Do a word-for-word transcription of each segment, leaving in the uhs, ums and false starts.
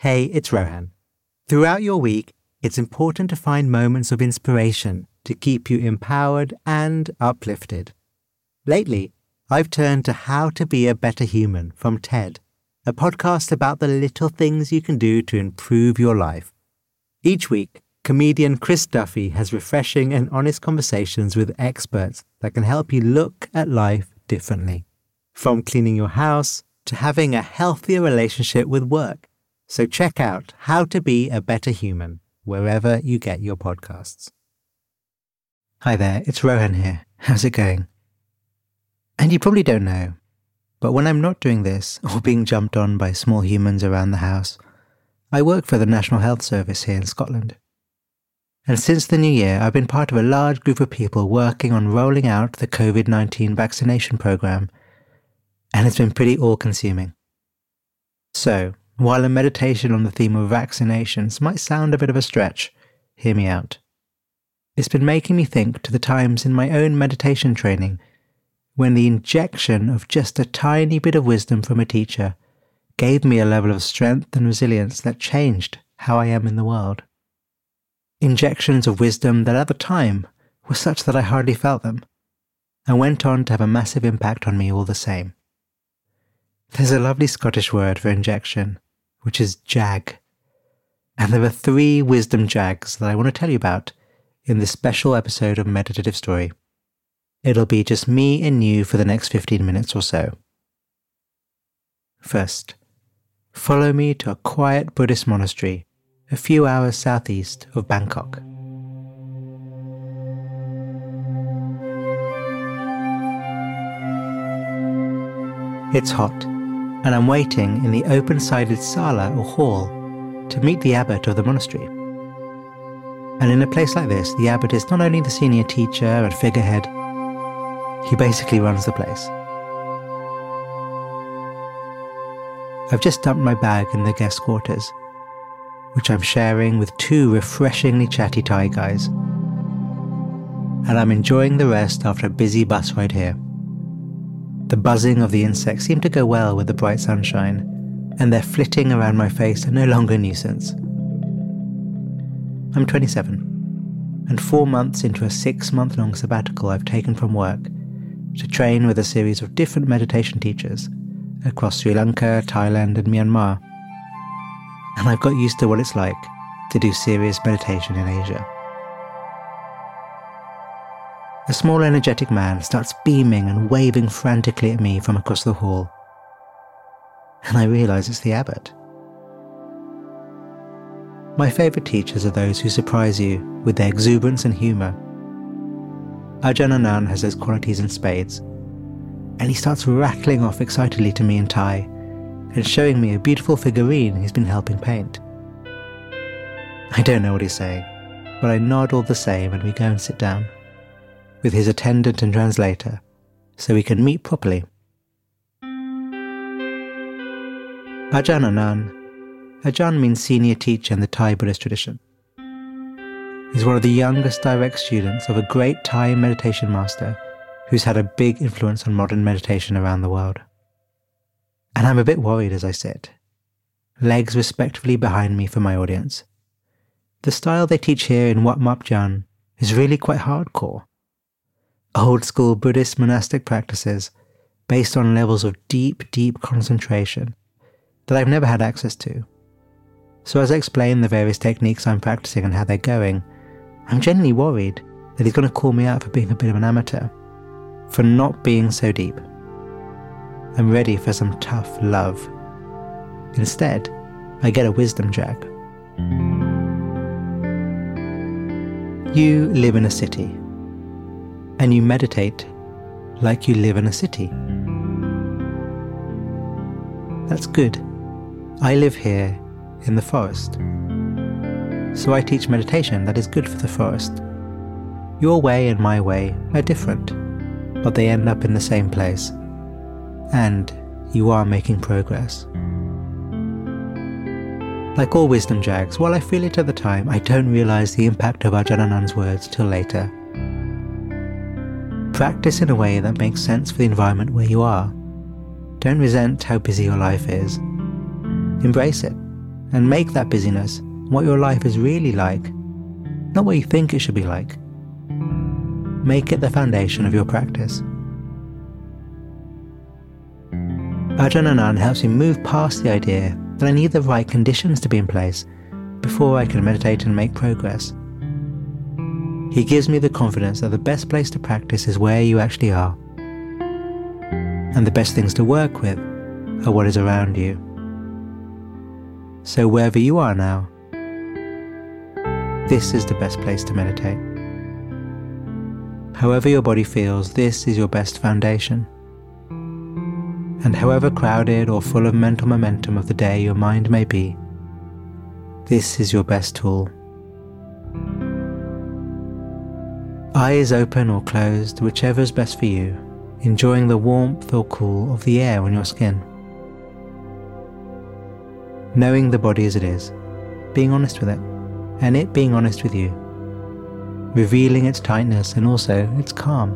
Hey, it's Rohan. Throughout your week, it's important to find moments of inspiration to keep you empowered and uplifted. Lately, I've turned to How to Be a Better Human from TED, a podcast about the little things you can do to improve your life. Each week, comedian Chris Duffy has refreshing and honest conversations with experts that can help you look at life differently. From cleaning your house to having a healthier relationship with work. So check out How to Be a Better Human wherever you get your podcasts. Hi there, it's Rohan here. How's it going? And you probably don't know, but when I'm not doing this or being jumped on by small humans around the house, I work for the National Health Service here in Scotland. And since the new year, I've been part of a large group of people working on rolling out the covid nineteen vaccination programme, and it's been pretty all-consuming. So, while a meditation on the theme of vaccinations might sound a bit of a stretch, hear me out. It's been making me think to the times in my own meditation training when the injection of just a tiny bit of wisdom from a teacher gave me a level of strength and resilience that changed how I am in the world. Injections of wisdom that at the time were such that I hardly felt them, and went on to have a massive impact on me all the same. There's a lovely Scottish word for injection, which is jag. And there are three wisdom jags that I want to tell you about in this special episode of Meditative Story. It'll be just me and you for the next fifteen minutes or so. First, follow me to a quiet Buddhist monastery a few hours southeast of Bangkok. It's hot, and I'm waiting in the open-sided sala or hall to meet the abbot of the monastery. And in a place like this, the abbot is not only the senior teacher and figurehead, he basically runs the place. I've just dumped my bag in the guest quarters, which I'm sharing with two refreshingly chatty Thai guys. And I'm enjoying the rest after a busy bus ride here. The buzzing of the insects seem to go well with the bright sunshine, and their flitting around my face are no longer a nuisance. I'm twenty-seven, and four months into a six-month-long sabbatical I've taken from work to train with a series of different meditation teachers across Sri Lanka, Thailand, and Myanmar. And I've got used to what it's like to do serious meditation in Asia. A small energetic man starts beaming and waving frantically at me from across the hall. And I realise it's the abbot. My favourite teachers are those who surprise you with their exuberance and humour. Ajahn Anan has those qualities in spades, and he starts rattling off excitedly to me in Thai and showing me a beautiful figurine he's been helping paint. I don't know what he's saying, but I nod all the same and we go and sit down with his attendant and translator, so we can meet properly. Ajahn Anan. Ajahn means senior teacher in the Thai Buddhist tradition. He's one of the youngest direct students of a great Thai meditation master who's had a big influence on modern meditation around the world. And I'm a bit worried as I sit, legs respectfully behind me for my audience. The style they teach here in Wat Map Jan is really quite hardcore. Old-school Buddhist monastic practices based on levels of deep, deep concentration that I've never had access to. So as I explain the various techniques I'm practicing and how they're going, I'm genuinely worried that he's going to call me out for being a bit of an amateur, for not being so deep. I'm ready for some tough love. Instead, I get a wisdom jag. You live in a city, and you meditate like you live in a city. That's good. I live here in the forest. So I teach meditation that is good for the forest. Your way and my way are different, but they end up in the same place. And you are making progress. Like all wisdom jags, while I feel it at the time, I don't realise the impact of Ajahn Anand's words till later. Practice in a way that makes sense for the environment where you are. Don't resent how busy your life is. Embrace it and make that busyness what your life is really like, not what you think it should be like. Make it the foundation of your practice. Ajahn Anan helps me move past the idea that I need the right conditions to be in place before I can meditate and make progress. He gives me the confidence that the best place to practice is where you actually are, and the best things to work with are what is around you. So wherever you are now, this is the best place to meditate. However your body feels, this is your best foundation. And however crowded or full of mental momentum of the day your mind may be, this is your best tool. Eyes open or closed, whichever is best for you, enjoying the warmth or cool of the air on your skin. Knowing the body as it is, being honest with it, and it being honest with you, revealing its tightness and also its calm.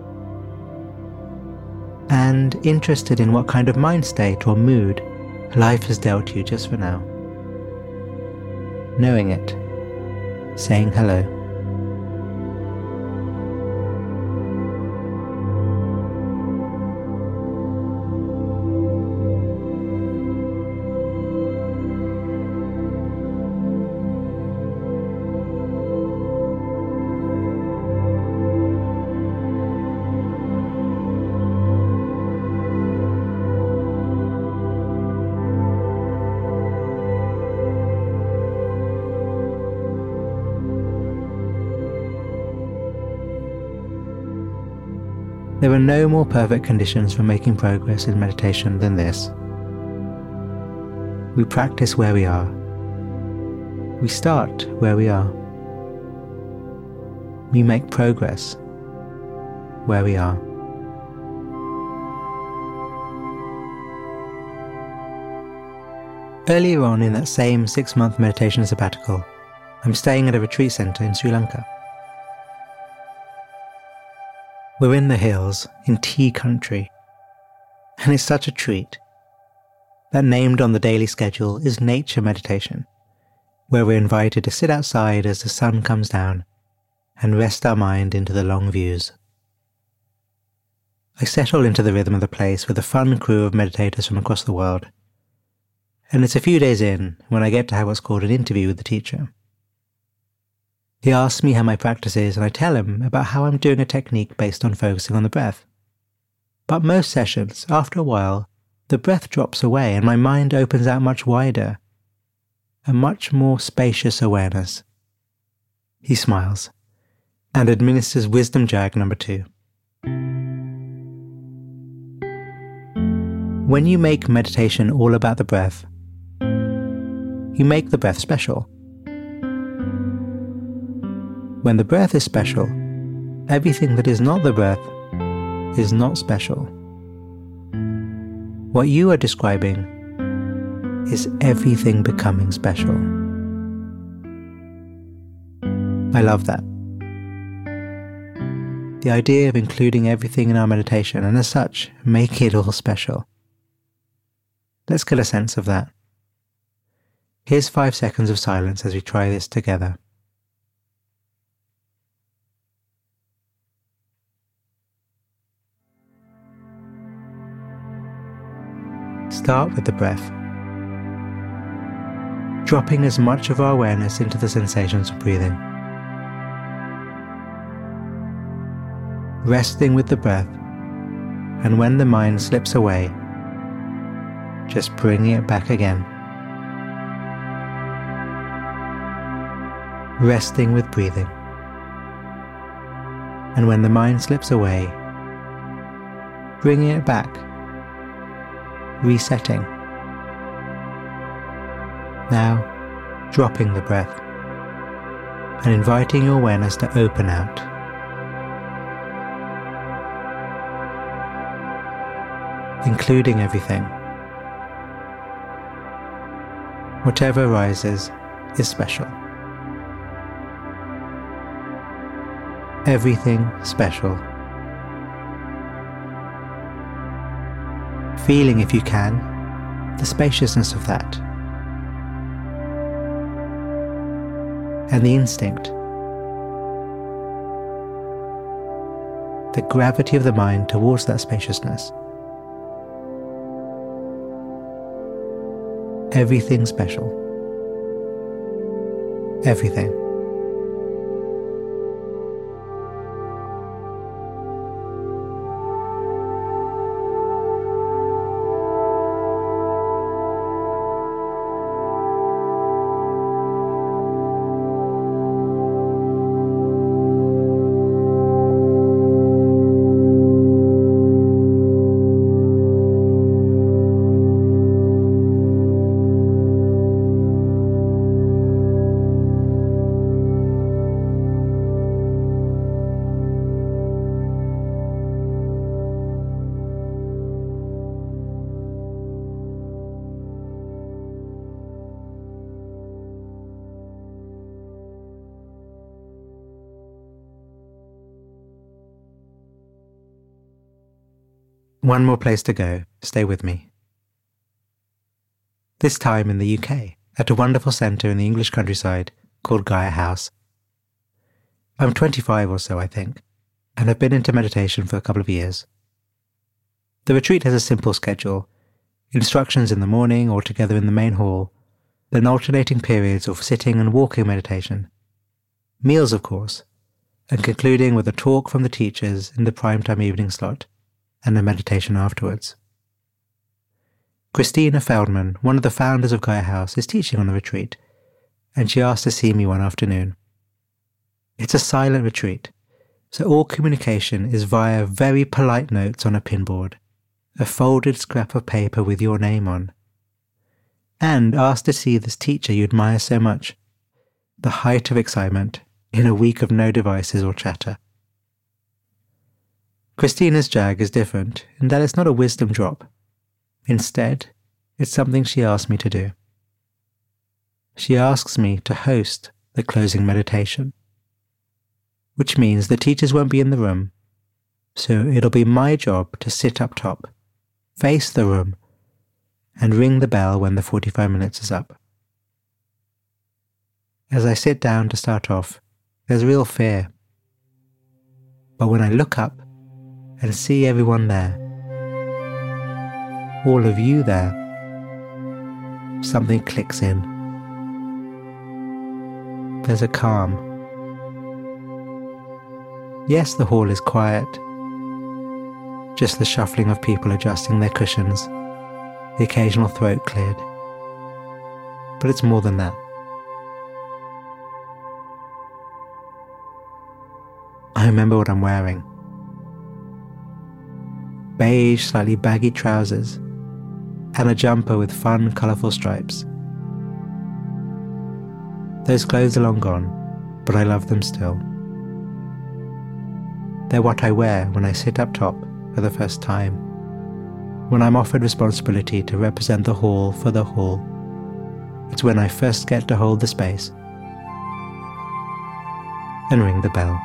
And interested in what kind of mind state or mood life has dealt you just for now. Knowing it, saying hello. There are no more perfect conditions for making progress in meditation than this. We practice where we are. We start where we are. We make progress where we are. Earlier on in that same six-month meditation sabbatical, I'm staying at a retreat centre in Sri Lanka. We're in the hills, in tea country, and it's such a treat. That named on the daily schedule is nature meditation, where we're invited to sit outside as the sun comes down and rest our mind into the long views. I settle into the rhythm of the place with a fun crew of meditators from across the world, and it's a few days in when I get to have what's called an interview with the teacher. He asks me how my practice is, and I tell him about how I'm doing a technique based on focusing on the breath. But most sessions, after a while, the breath drops away and my mind opens out much wider, a much more spacious awareness. He smiles and administers wisdom jag number two. When you make meditation all about the breath, you make the breath special. When the breath is special, everything that is not the breath is not special. What you are describing is everything becoming special. I love that. The idea of including everything in our meditation and as such, make it all special. Let's get a sense of that. Here's five seconds of silence as we try this together. Start with the breath, dropping as much of our awareness into the sensations of breathing. Resting with the breath, and when the mind slips away, just bringing it back again. Resting with breathing, and when the mind slips away, bringing it back. Resetting. Now, dropping the breath and inviting your awareness to open out. Including everything. Whatever arises is special. Everything special. Feeling, if you can, the spaciousness of that. and the instinct. The gravity of the mind towards that spaciousness. Everything special. Everything. One more place to go. Stay with me. This time in the U K, at a wonderful centre in the English countryside called Gaia House. I'm twenty-five or so, I think, and have been into meditation for a couple of years. The retreat has a simple schedule, instructions in the morning or together in the main hall, then alternating periods of sitting and walking meditation, meals of course, and concluding with a talk from the teachers in the primetime evening slot, and a meditation afterwards. Christina Feldman, one of the founders of Gaia House, is teaching on the retreat, and she asked to see me one afternoon. It's a silent retreat, so all communication is via very polite notes on a pinboard, a folded scrap of paper with your name on, and asked to see this teacher you admire so much, the height of excitement in a week of no devices or chatter. Christina's jag is different in that it's not a wisdom drop. Instead, it's something she asked me to do. She asks me to host the closing meditation, which means the teachers won't be in the room, so it'll be my job to sit up top, face the room, and ring the bell when the forty-five minutes is up. As I sit down to start off, there's real fear. But when I look up and see everyone there, all of you there, something clicks in. There's a calm. Yes, the hall is quiet, just the shuffling of people adjusting their cushions, the occasional throat cleared. But it's more than that. I remember what I'm wearing. Beige, slightly baggy trousers, and a jumper with fun, colourful stripes. Those clothes are long gone, but I love them still. They're what I wear when I sit up top for the first time, when I'm offered responsibility to represent the hall for the hall. It's when I first get to hold the space and ring the bell.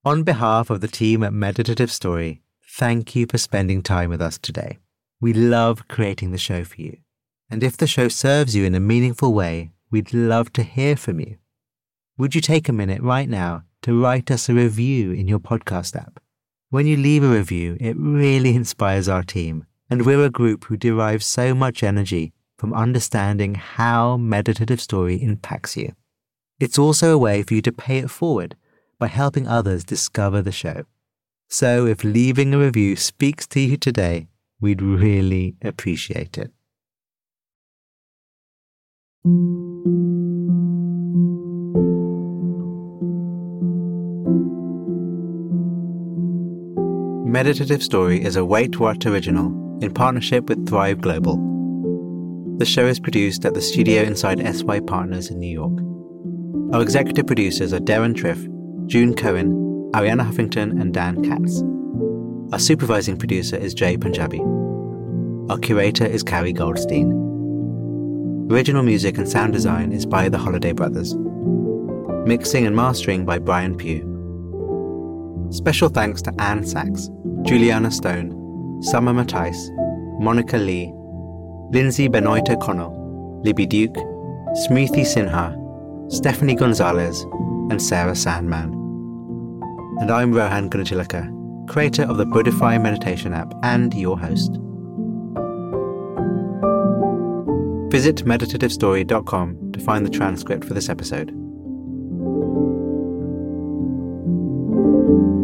On behalf of the team at Meditative Story, thank you for spending time with us today. We love creating the show for you. And if the show serves you in a meaningful way, we'd love to hear from you. Would you take a minute right now to write us a review in your podcast app? When you leave a review, it really inspires our team, and we're a group who derives so much energy from understanding how Meditative Story impacts you. It's also a way for you to pay it forward by helping others discover the show. So if leaving a review speaks to you today, we'd really appreciate it. Meditative Story is a Wait What original in partnership with Thrive Global. The show is produced at the studio inside S Y Partners in New York. Our executive producers are Darren Triff, June Cohen, Ariana Huffington, and Dan Katz. Our supervising producer is Jay Punjabi. Our curator is Carrie Goldstein. Original music and sound design is by the Holiday Brothers. Mixing and mastering by Brian Pugh. Special thanks to Anne Sachs, Juliana Stone, Summer Matthijs, Monica Lee, Lindsay Benoit O'Connell, Libby Duke, Smriti Sinha, Stephanie Gonzalez, and Sarah Sandman. And I'm Rohan Gunachilaka, creator of the Buddhify meditation app and your host. Visit meditative story dot com to find the transcript for this episode.